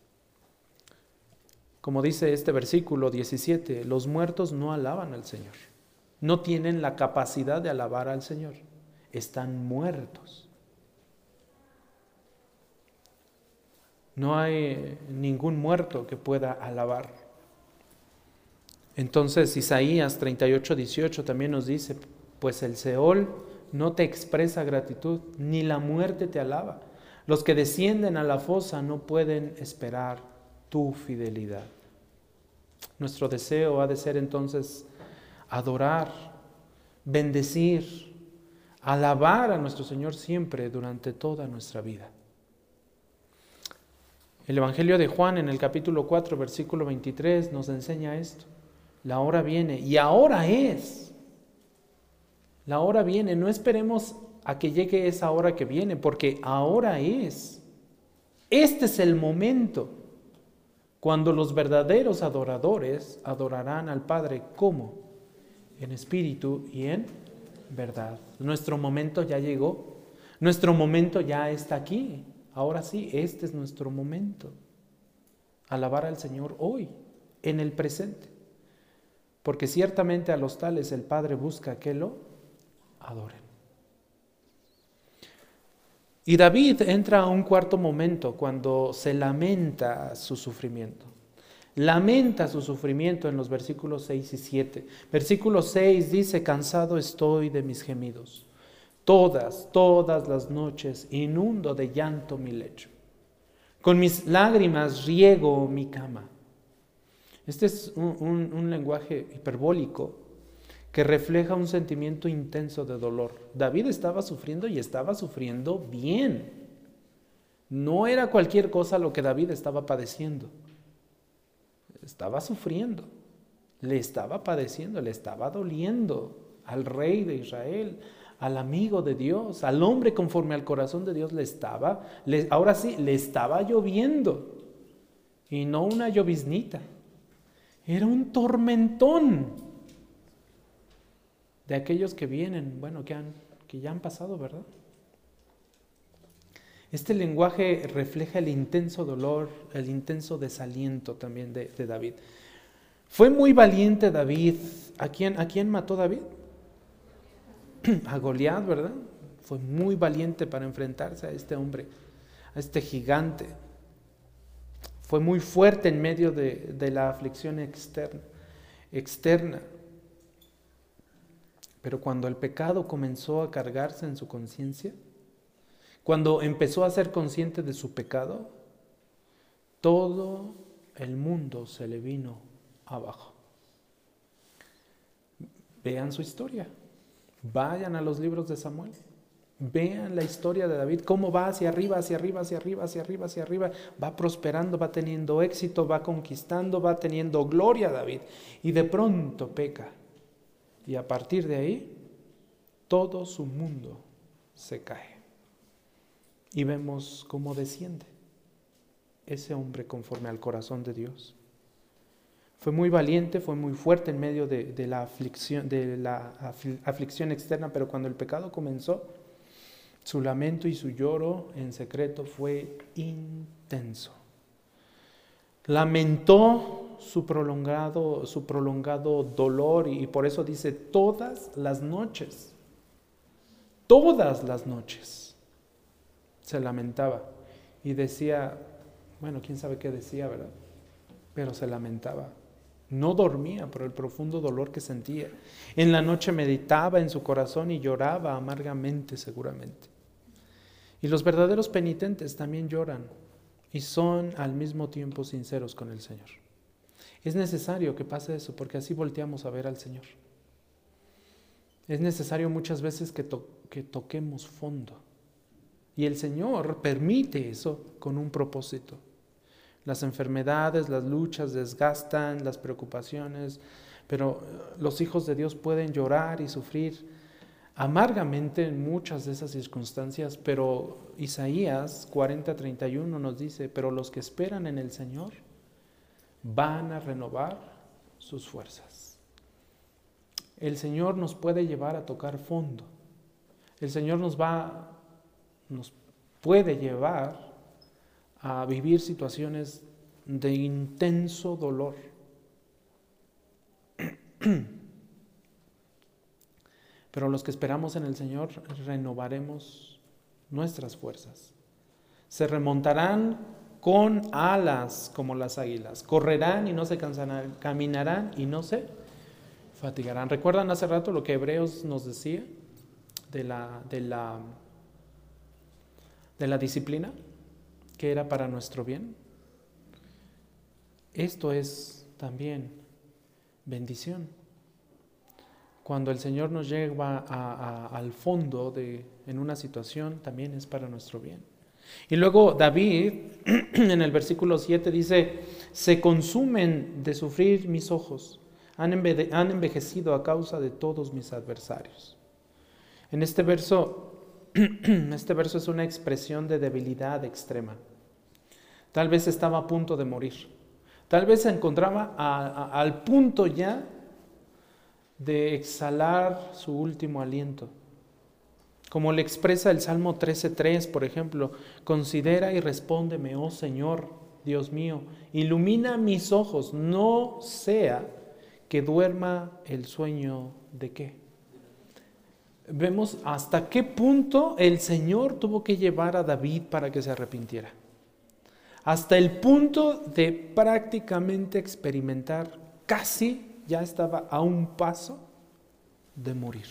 Como dice este versículo diecisiete, los muertos no alaban al Señor. No tienen la capacidad de alabar al Señor. Están muertos. No hay ningún muerto que pueda alabar. Entonces Isaías treinta y ocho, dieciocho también nos dice: pues el Seol no te expresa gratitud, ni la muerte te alaba. Los que descienden a la fosa no pueden esperar tu fidelidad. Nuestro deseo ha de ser entonces adorar, bendecir, alabar a nuestro Señor siempre durante toda nuestra vida. El Evangelio de Juan en el capítulo cuatro, versículo veintitrés nos enseña esto. La hora viene, y ahora es. La hora viene, no esperemos a que llegue esa hora que viene, porque ahora es. Este es el momento cuando los verdaderos adoradores adorarán al Padre. ¿Cómo? En espíritu y en verdad. Nuestro momento ya llegó, nuestro momento ya está aquí. Ahora sí, este es nuestro momento. Alabar al Señor hoy, en el presente. Porque ciertamente a los tales el Padre busca que lo adoren. Y David entra a un cuarto momento cuando se lamenta su sufrimiento. Lamenta su sufrimiento en los versículos seis y siete. Versículo seis dice: cansado estoy de mis gemidos. Todas, todas las noches inundo de llanto mi lecho. Con mis lágrimas riego mi cama. Este es un, un, un lenguaje hiperbólico que refleja un sentimiento intenso de dolor. David estaba sufriendo y estaba sufriendo bien. No era cualquier cosa lo que David estaba padeciendo. Estaba sufriendo, le estaba padeciendo, le estaba doliendo al rey de Israel, al amigo de Dios, al hombre conforme al corazón de Dios le estaba, le, ahora sí, le estaba lloviendo. Y no una lloviznita, era un tormentón de aquellos que vienen, bueno, que, han, que ya han pasado, ¿verdad? Este lenguaje refleja el intenso dolor, el intenso desaliento también de, de David. Fue muy valiente David. ¿A quién, ¿A quién mató David? A Goliat, ¿verdad? Fue muy valiente para enfrentarse a este hombre, a este gigante. Fue muy fuerte en medio de, de la aflicción externa, externa. Pero cuando el pecado comenzó a cargarse en su conciencia, cuando empezó a ser consciente de su pecado, todo el mundo se le vino abajo. Vean su historia, vayan a los libros de Samuel, vean la historia de David, cómo va hacia arriba, hacia arriba, hacia arriba, hacia arriba, hacia arriba, va prosperando, va teniendo éxito, va conquistando, va teniendo gloria David, y de pronto peca, y a partir de ahí, todo su mundo se cae. Y vemos cómo desciende ese hombre conforme al corazón de Dios. Fue muy valiente, fue muy fuerte en medio de, de la aflicción, de la aflicción externa, pero cuando el pecado comenzó, su lamento y su lloro en secreto fue intenso. Lamentó su prolongado, su prolongado dolor, y por eso dice todas las noches, todas las noches se lamentaba y decía, bueno, quién sabe qué decía, ¿verdad? Pero se lamentaba. No dormía por el profundo dolor que sentía. En la noche meditaba en su corazón y lloraba amargamente seguramente. Y los verdaderos penitentes también lloran y son al mismo tiempo sinceros con el Señor. Es necesario que pase eso porque así volteamos a ver al Señor. Es necesario muchas veces que, to- que toquemos fondo. Y el Señor permite eso con un propósito. Las enfermedades, las luchas desgastan, las preocupaciones, pero los hijos de Dios pueden llorar y sufrir amargamente en muchas de esas circunstancias, pero Isaías cuarenta, treinta y uno nos dice, pero los que esperan en el Señor van a renovar sus fuerzas. El Señor nos puede llevar a tocar fondo. El Señor nos va, nos puede llevar a vivir situaciones de intenso dolor. Pero los que esperamos en el Señor renovaremos nuestras fuerzas. Se remontarán con alas como las águilas. Correrán y no se cansarán, caminarán y no se fatigarán. ¿Recuerdan hace rato lo que Hebreos nos decía de la, de la, de la disciplina? Que era para nuestro bien. Esto es también bendición. Cuando el Señor nos lleva a, a, al fondo de, en una situación, también es para nuestro bien. Y luego David, en el versículo siete, dice, se consumen de sufrir mis ojos, han, enve- han envejecido a causa de todos mis adversarios. En este verso, este verso es una expresión de debilidad extrema. Tal vez estaba a punto de morir. Tal vez se encontraba a, a, al punto ya de exhalar su último aliento. Como le expresa el Salmo trece tres, por ejemplo, considera y respóndeme, oh Señor, Dios mío, ilumina mis ojos, no sea que duerma el sueño de qué. Vemos hasta qué punto el Señor tuvo que llevar a David para que se arrepintiera. Hasta el punto de prácticamente experimentar, casi ya estaba a un paso de morir.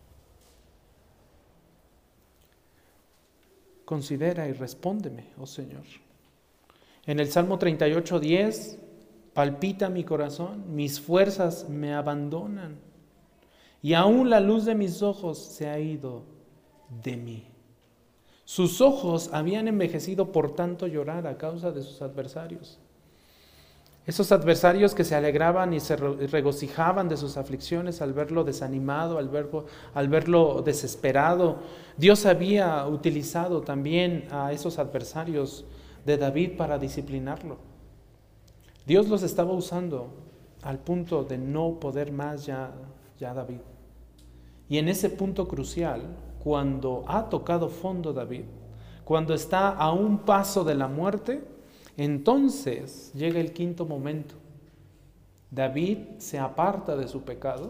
Considera y respóndeme, oh Señor. En el Salmo treinta y ocho diez, palpita mi corazón, mis fuerzas me abandonan, y aún la luz de mis ojos se ha ido de mí. Sus ojos habían envejecido por tanto llorar a causa de sus adversarios. Esos adversarios que se alegraban y se regocijaban de sus aflicciones al verlo desanimado, al verlo, al verlo desesperado. Dios había utilizado también a esos adversarios de David para disciplinarlo. Dios los estaba usando al punto de no poder más ya, ya David. Y en ese punto crucial, cuando ha tocado fondo David, cuando está a un paso de la muerte, entonces llega el quinto momento. David se aparta de su pecado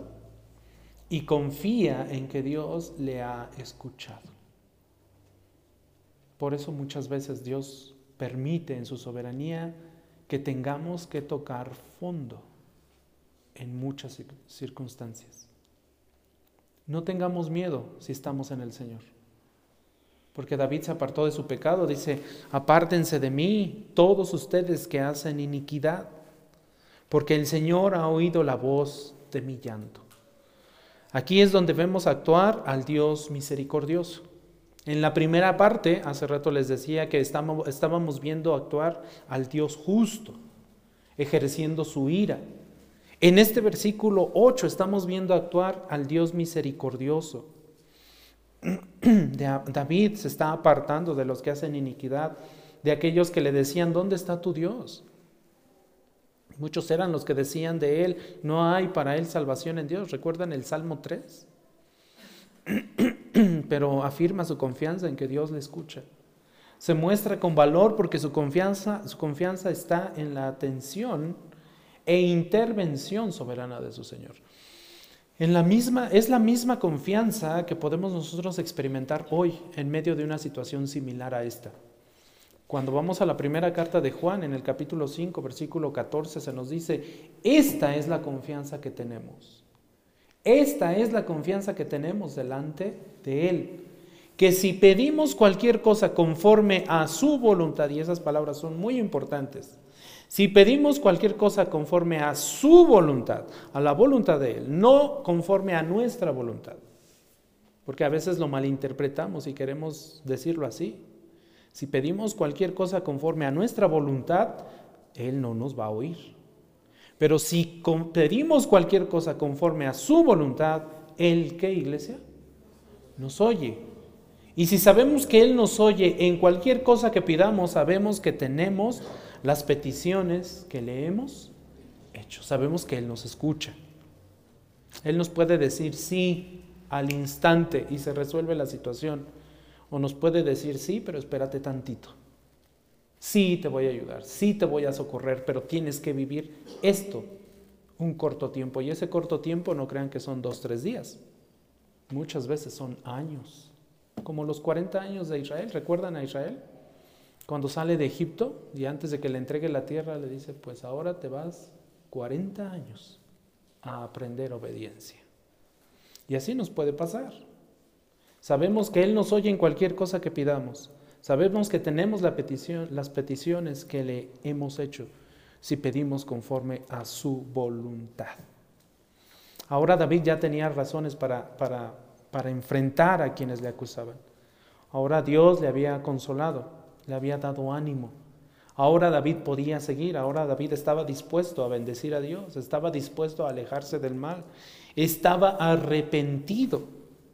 y confía en que Dios le ha escuchado. Por eso muchas veces Dios permite en su soberanía que tengamos que tocar fondo en muchas circunstancias. No tengamos miedo si estamos en el Señor. Porque David se apartó de su pecado, dice, apártense de mí todos ustedes que hacen iniquidad, porque el Señor ha oído la voz de mi llanto. Aquí es donde vemos actuar al Dios misericordioso. En la primera parte, hace rato les decía que estábamos, estábamos viendo actuar al Dios justo, ejerciendo su ira. En este versículo ocho estamos viendo actuar al Dios misericordioso. David se está apartando de los que hacen iniquidad, de aquellos que le decían, ¿dónde está tu Dios? Muchos eran los que decían de él, no hay para él salvación en Dios. ¿Recuerdan el Salmo tres? Pero afirma su confianza en que Dios le escucha. Se muestra con valor porque su confianza, su confianza está en la atención e intervención soberana de su Señor. En la misma, es la misma confianza que podemos nosotros experimentar hoy en medio de una situación similar a esta. Cuando vamos a la primera carta de Juan, en el capítulo cinco, versículo catorce, se nos dice, esta es la confianza que tenemos. Esta es la confianza que tenemos delante de Él. Que si pedimos cualquier cosa conforme a su voluntad, y esas palabras son muy importantes, si pedimos cualquier cosa conforme a su voluntad, a la voluntad de Él, no conforme a nuestra voluntad, porque a veces lo malinterpretamos y queremos decirlo así. Si pedimos cualquier cosa conforme a nuestra voluntad, Él no nos va a oír. Pero si pedimos cualquier cosa conforme a su voluntad, Él, ¿qué, iglesia? Nos oye. Y si sabemos que Él nos oye en cualquier cosa que pidamos, sabemos que tenemos las peticiones que le hemos hecho. Sabemos que Él nos escucha. Él nos puede decir sí al instante y se resuelve la situación. O nos puede decir sí, pero espérate tantito. Sí te voy a ayudar, sí te voy a socorrer, pero tienes que vivir esto un corto tiempo. Y ese corto tiempo no crean que son dos, tres días. Muchas veces son años. Como los cuarenta años de Israel. ¿Recuerdan a Israel? Cuando sale de Egipto y antes de que le entregue la tierra le dice, pues ahora te vas cuarenta años a aprender obediencia. Y así nos puede pasar. Sabemos que Él nos oye en cualquier cosa que pidamos. Sabemos que tenemos la petición, las peticiones que le hemos hecho si pedimos conforme a su voluntad. Ahora David ya tenía razones para, para, para enfrentar a quienes le acusaban. Ahora Dios le había consolado, le había dado ánimo. Ahora David podía seguir, ahora David estaba dispuesto a bendecir a Dios, estaba dispuesto a alejarse del mal, estaba arrepentido.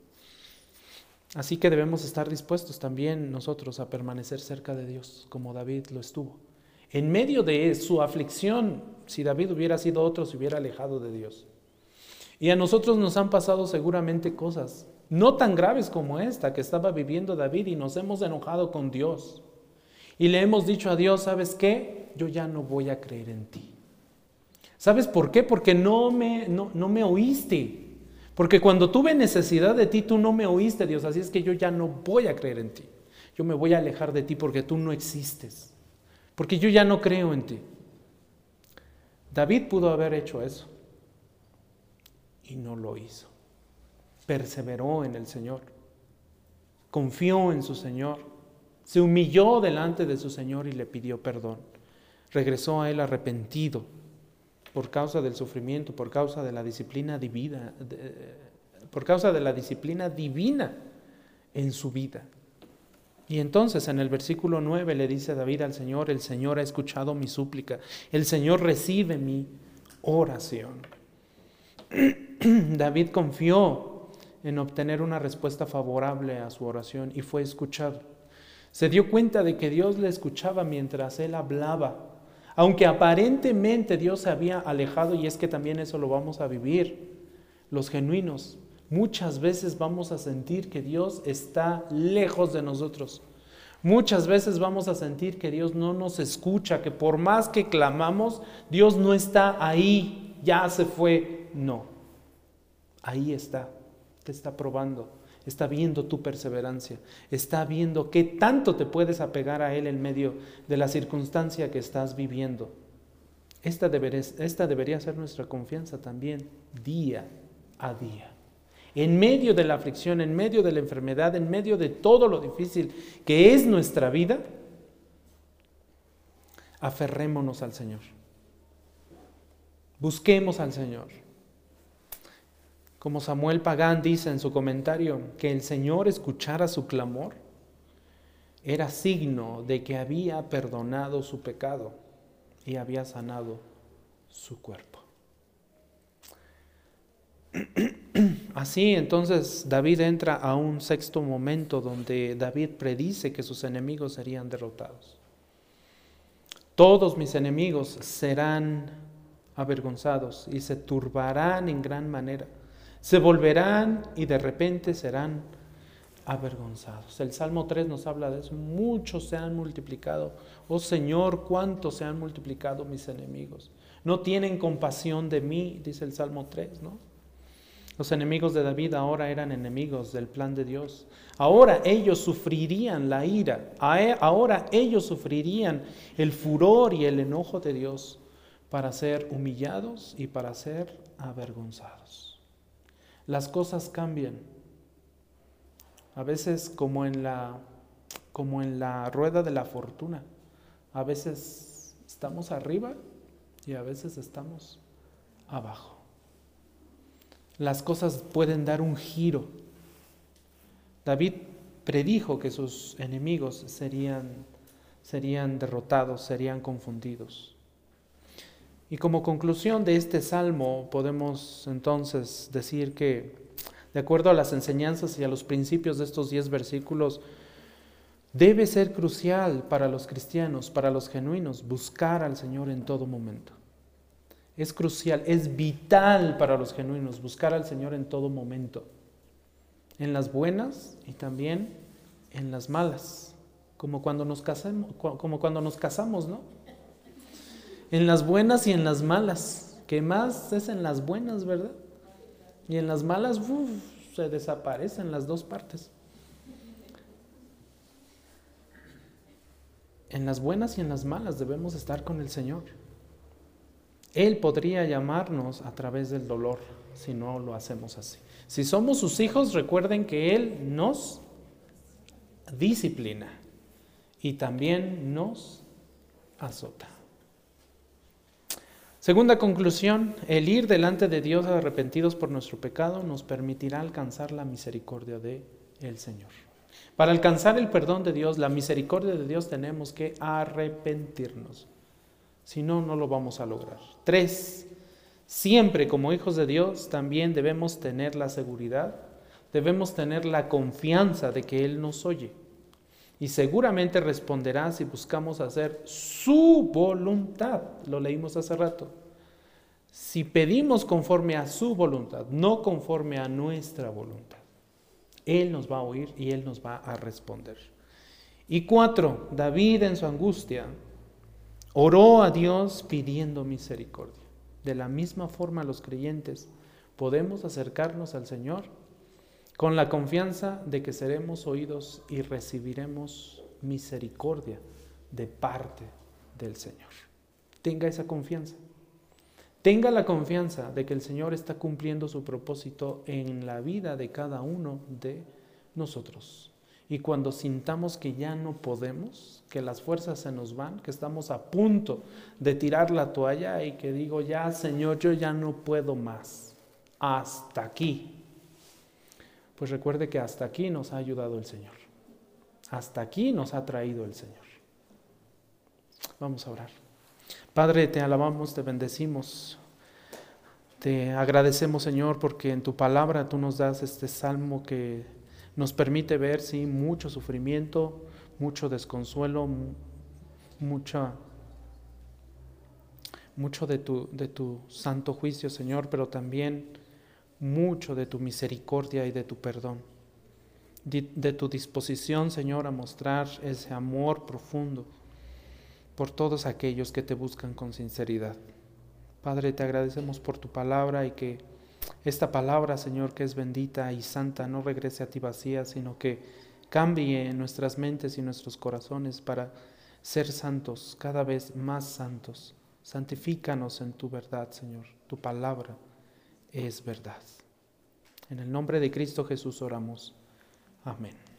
Así que debemos estar dispuestos también nosotros a permanecer cerca de Dios, como David lo estuvo. En medio de su aflicción, si David hubiera sido otro, se hubiera alejado de Dios. Y a nosotros nos han pasado seguramente cosas, no tan graves como esta que estaba viviendo David, y nos hemos enojado con Dios. Y le hemos dicho a Dios, ¿sabes qué? Yo ya no voy a creer en ti. ¿Sabes por qué? Porque no me, no, no me oíste. Porque cuando tuve necesidad de ti, tú no me oíste, Dios. Así es que yo ya no voy a creer en ti. Yo me voy a alejar de ti porque tú no existes. Porque yo ya no creo en ti. David pudo haber hecho eso. Y no lo hizo. Perseveró en el Señor. Confió en su Señor. Se humilló delante de su Señor y le pidió perdón. Regresó a Él arrepentido por causa del sufrimiento, por causa de la disciplina divina, de, por causa de la disciplina divina en su vida. Y entonces en el versículo nueve le dice David al Señor, el Señor ha escuchado mi súplica, el Señor recibe mi oración. David confió en obtener una respuesta favorable a su oración y fue escuchado. Se dio cuenta de que Dios le escuchaba mientras él hablaba. Aunque aparentemente Dios se había alejado, y es que también eso lo vamos a vivir, los genuinos, muchas veces vamos a sentir que Dios está lejos de nosotros. Muchas veces vamos a sentir que Dios no nos escucha, que por más que clamamos, Dios no está ahí, ya se fue. No, ahí está, te está probando, está viendo tu perseverancia, está viendo qué tanto te puedes apegar a Él en medio de la circunstancia que estás viviendo. Esta debería, esta debería ser nuestra confianza también, día a día. En medio de la aflicción, en medio de la enfermedad, en medio de todo lo difícil que es nuestra vida, aferrémonos al Señor. Busquemos al Señor. Como Samuel Pagán dice en su comentario, que el Señor escuchara su clamor era signo de que había perdonado su pecado y había sanado su cuerpo. Así entonces David entra a un sexto momento donde David predice que sus enemigos serían derrotados. Todos mis enemigos serán avergonzados y se turbarán en gran manera. Se volverán y de repente serán avergonzados. El Salmo tres nos habla de eso. Muchos se han multiplicado. Oh Señor, cuántos se han multiplicado mis enemigos. No tienen compasión de mí, dice el Salmo tres, ¿no? Los enemigos de David ahora eran enemigos del plan de Dios. Ahora ellos sufrirían la ira. Ahora ellos sufrirían el furor y el enojo de Dios para ser humillados y para ser avergonzados. Las cosas cambian. A veces como en la, como en la rueda de la fortuna. A veces estamos arriba y a veces estamos abajo. Las cosas pueden dar un giro. David predijo que sus enemigos serían, serían derrotados, serían confundidos. Y como conclusión de este salmo podemos entonces decir que, de acuerdo a las enseñanzas y a los principios de estos diez versículos, debe ser crucial para los cristianos, para los genuinos, buscar al Señor en todo momento. Es crucial, es vital para los genuinos buscar al Señor en todo momento, en las buenas y también en las malas, como cuando nos casamos, como cuando nos casamos, ¿no? En las buenas y en las malas, que más es en las buenas, ¿verdad? Y en las malas, uf, se desaparecen las dos partes. En las buenas y en las malas debemos estar con el Señor. Él podría llamarnos a través del dolor si no lo hacemos así. Si somos sus hijos, recuerden que Él nos disciplina y también nos azota. Segunda conclusión, el ir delante de Dios arrepentidos por nuestro pecado nos permitirá alcanzar la misericordia del Señor. Para alcanzar el perdón de Dios, la misericordia de Dios, tenemos que arrepentirnos. Si no, no lo vamos a lograr. Tres, siempre como hijos de Dios también debemos tener la seguridad, debemos tener la confianza de que Él nos oye. Y seguramente responderá si buscamos hacer su voluntad. Lo leímos hace rato. Si pedimos conforme a su voluntad, no conforme a nuestra voluntad, Él nos va a oír y Él nos va a responder. Y cuatro, David en su angustia oró a Dios pidiendo misericordia. De la misma forma los creyentes podemos acercarnos al Señor con la confianza de que seremos oídos y recibiremos misericordia de parte del Señor. Tenga esa confianza. Tenga la confianza de que el Señor está cumpliendo su propósito en la vida de cada uno de nosotros. Y cuando sintamos que ya no podemos, que las fuerzas se nos van, que estamos a punto de tirar la toalla y que digo, ya Señor, yo ya no puedo más, hasta aquí. Pues recuerde que hasta aquí nos ha ayudado el Señor. Hasta aquí nos ha traído el Señor. Vamos a orar. Padre, te alabamos, te bendecimos. Te agradecemos, Señor, porque en tu palabra tú nos das este salmo que nos permite ver, sí, mucho sufrimiento, mucho desconsuelo, mucha, mucho de tu, de tu santo juicio, Señor, pero también mucho de tu misericordia y de tu perdón, de, de tu disposición, Señor, a mostrar ese amor profundo por todos aquellos que te buscan con sinceridad. Padre, te agradecemos por tu palabra y que esta palabra, Señor, que es bendita y santa, no regrese a ti vacía, sino que cambie en nuestras mentes y nuestros corazones para ser santos, cada vez más santos. Santifícanos en tu verdad, Señor. Tu palabra es verdad. En el nombre de Cristo Jesús oramos. Amén.